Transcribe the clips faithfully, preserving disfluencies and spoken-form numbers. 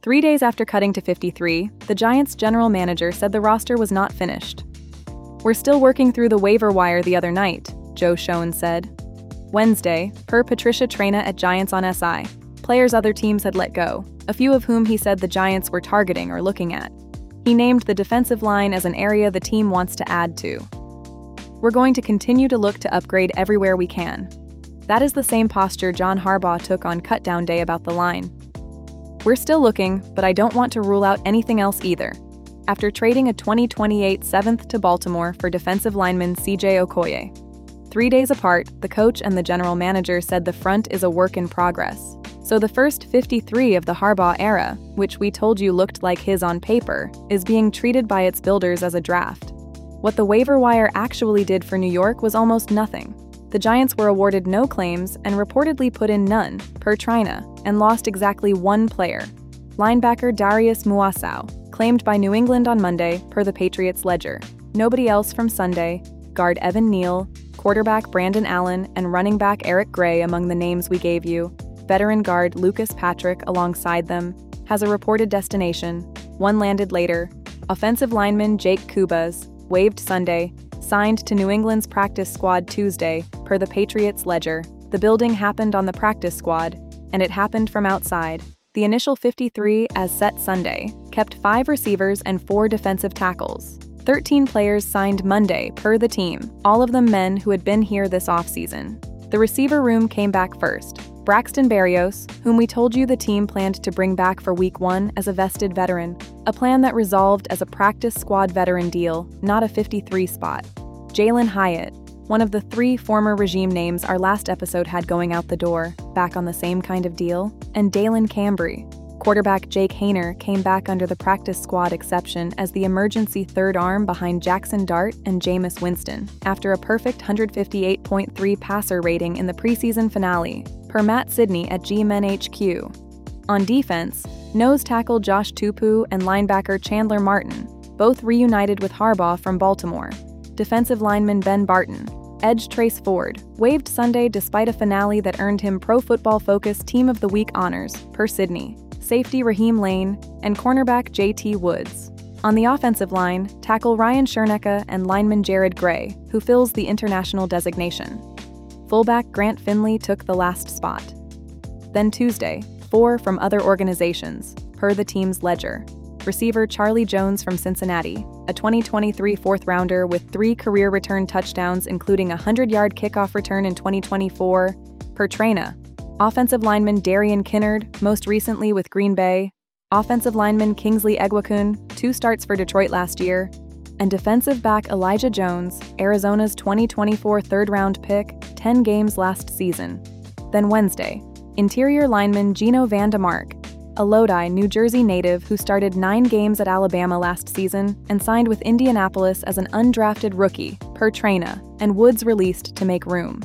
Three days after cutting to fifty-three, the Giants' general manager said the roster was not finished. "We're still working through the waiver wire the other night," Joe Schoen said. Wednesday, per Patricia Traina at Giants on S I, players other teams had let go, a few of whom he said the Giants were targeting or looking at. He named the defensive line as an area the team wants to add to. "We're going to continue to look to upgrade everywhere we can." That is the same posture John Harbaugh took on cutdown day about the line. "We're still looking, but I don't want to rule out anything else either." After trading a twenty twenty-eight seventh to Baltimore for defensive lineman C J Okoye. Three days apart, the coach and the general manager said the front is a work in progress. So the first fifty-three of the Harbaugh era, which we told you looked like his on paper, is being treated by its builders as a draft. What the waiver wire actually did for New York was almost nothing. The Giants were awarded no claims and reportedly put in none, per Traina, and lost exactly one player. Linebacker Darius Muasau, claimed by New England on Monday, per the Patriots Ledger. Nobody else from Sunday, guard Evan Neal, quarterback Brandon Allen, and running back Eric Gray among the names we gave you. Veteran guard Lucas Patrick alongside them, has a reported destination. One landed later. Offensive lineman Jake Kubas, waived Sunday, signed to New England's practice squad Tuesday, per the Patriots Ledger. The building happened on the practice squad, and it happened from outside. The initial fifty-three, as set Sunday, kept five receivers and four defensive tackles. thirteen players signed Monday, per the team, all of them men who had been here this offseason. The receiver room came back first. Braxton Berrios, whom we told you the team planned to bring back for week one as a vested veteran, a plan that resolved as a practice squad veteran deal, not a fifty-three spot. Jalen Hyatt, one of the three former regime names our last episode had going out the door, back on the same kind of deal, and Dalen Cambry. Quarterback Jake Haener came back under the practice squad exception as the emergency third arm behind Jackson Dart and Jameis Winston, after a perfect one fifty-eight point three passer rating in the preseason finale, per Matt Sidney at G-Men H Q. On defense, nose tackle Josh Tupou and linebacker Chandler Martin, both reunited with Harbaugh from Baltimore. Defensive lineman Ben Barton, edge Trace Ford, waived Sunday despite a finale that earned him Pro Football Focus Team of the Week honors, per Sidney. Safety Raheem Lane, and cornerback J T Woods. On the offensive line, tackle Ryan Schernecke and lineman Jared Gray, who fills the international designation. Fullback Grant Finley took the last spot. Then Tuesday, four from other organizations, per the team's ledger. Receiver Charlie Jones from Cincinnati, a twenty twenty-three fourth-rounder with three career return touchdowns including a hundred-yard kickoff return in twenty twenty-four, per Traina. Offensive lineman Darian Kinnard, most recently with Green Bay. Offensive lineman Kingsley Egwakun, two starts for Detroit last year. And defensive back Elijah Jones, Arizona's twenty twenty-four third-round pick, ten games last season. Then Wednesday, interior lineman Gino Van DeMark, a Lodi, New Jersey native who started nine games at Alabama last season and signed with Indianapolis as an undrafted rookie, per Traina, and Woods released to make room.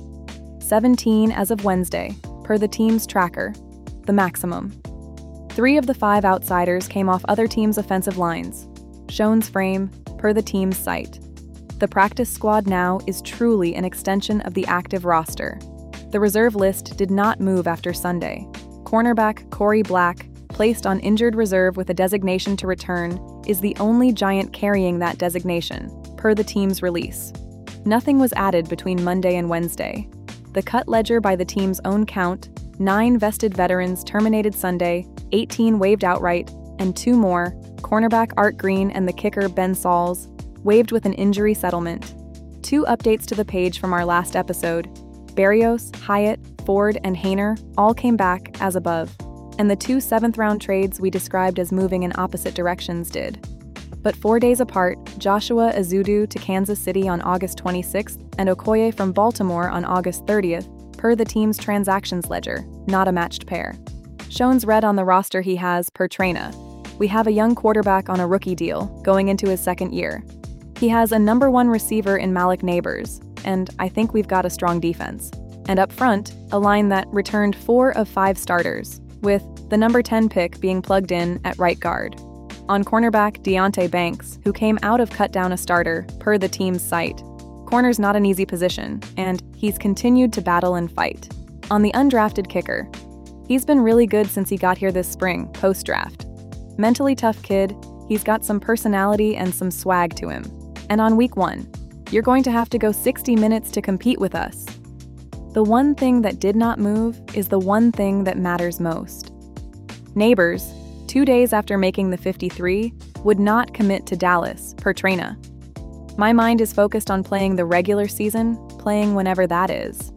seventeen as of Wednesday, per the team's tracker, the maximum. Three of the five outsiders came off other teams' offensive lines. Schoen's frame, per the team's site. The practice squad now is truly an extension of the active roster. The reserve list did not move after Sunday. Cornerback Corey Black, placed on injured reserve with a designation to return, is the only Giant carrying that designation, per the team's release. Nothing was added between Monday and Wednesday. The cut ledger by the team's own count, nine vested veterans terminated Sunday, eighteen waived outright, and two more, cornerback Art Green and the kicker Ben Sauls, waived with an injury settlement. Two updates to the page from our last episode. Berrios, Hyatt, Ford, and Haener all came back, as above, and the two seventh-round trades we described as moving in opposite directions did. But four days apart, Joshua Ezeudu to Kansas City on August twenty-sixth and Okoye from Baltimore on August thirtieth, per the team's transactions ledger, not a matched pair. Schoen's read on the roster he has, per Traina. We have a young quarterback on a rookie deal, going into his second year. He has a number one receiver in Malik Neighbors, and I think we've got a strong defense. And up front, a line that returned four of five starters, with the number ten pick being plugged in at right guard. On cornerback Deonte Banks, who came out of cut down a starter, per the team's site. Corner's not an easy position, and he's continued to battle and fight. On the undrafted kicker, He's been really good since he got here this spring, post-draft. Mentally tough kid, he's got some personality and some swag to him. And on week one, you're going to have to go sixty minutes to compete with us. The one thing that did not move is the one thing that matters most. Neighbors, two days after making the fifty-three, would not commit to Dallas, per Traina. My mind is focused on playing the regular season, playing whenever that is.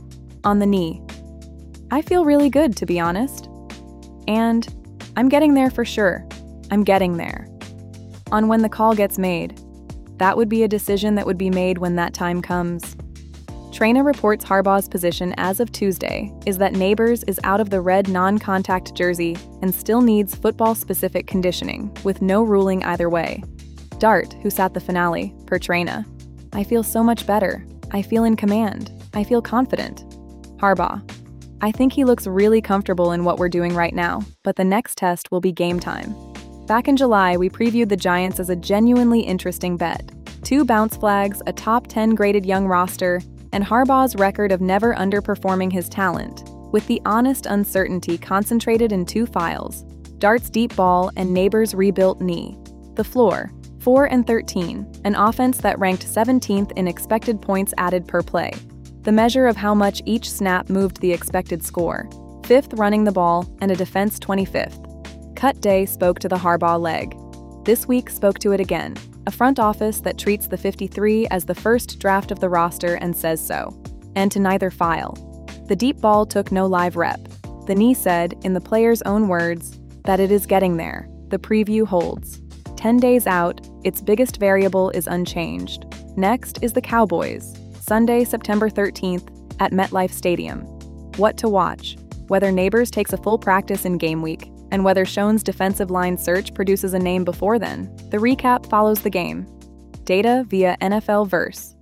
On the knee. I feel really good, to be honest. And I'm getting there for sure. I'm getting there. On when the call gets made. That would be a decision that would be made when that time comes. Traina reports Harbaugh's position as of Tuesday is that Neighbors is out of the red non-contact jersey and still needs football-specific conditioning, with no ruling either way. Dart, who sat the finale, per Traina. I feel so much better. I feel in command. I feel confident. Harbaugh. I think he looks really comfortable in what we're doing right now, but the next test will be game time. Back in July, we previewed the Giants as a genuinely interesting bet. Two bounce flags, a top ten graded young roster, and Harbaugh's record of never underperforming his talent, with the honest uncertainty concentrated in two files, Dart's deep ball and Neighbors' rebuilt knee. The floor, four and thirteen, an offense that ranked seventeenth in expected points added per play, the measure of how much each snap moved the expected score, fifth running the ball, and a defense twenty-fifth. Cut day spoke to the Harbaugh leg. This week spoke to it again. A front office that treats the fifty-three as the first draft of the roster and says so. And to neither file. The deep ball took no live rep. The knee said, in the player's own words, that it is getting there. The preview holds. Ten days out, its biggest variable is unchanged. Next is the Cowboys. Sunday, September thirteenth, at MetLife Stadium. What to watch? Whether Neighbors takes a full practice in game week, and whether Schoen's defensive line search produces a name before then. The recap follows the game. Data via N F L Verse.